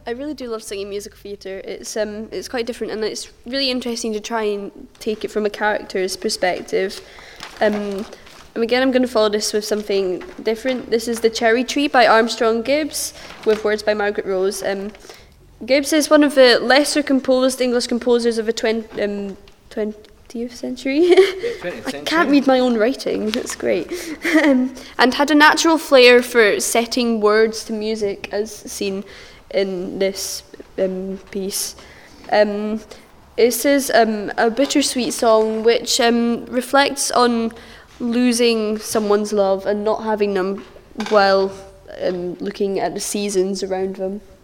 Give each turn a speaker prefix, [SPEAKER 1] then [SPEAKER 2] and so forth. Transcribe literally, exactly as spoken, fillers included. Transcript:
[SPEAKER 1] I really do love singing musical theatre. It's um it's quite different, and it's really interesting to try and take it from a character's perspective. Um, and again, I'm going to follow this with something different. This is The Cherry Tree by Armstrong Gibbs, with words by Margaret Rose. Um, Gibbs is one of the lesser composed English composers of the twen- um, twentieth century.
[SPEAKER 2] twentieth century.
[SPEAKER 1] I can't read my own writing, that's great. um, and had a natural flair for setting words to music, as seen in this um, piece. Um, this is um, a bittersweet song which um, reflects on losing someone's love and not having them while um, looking at the seasons around them.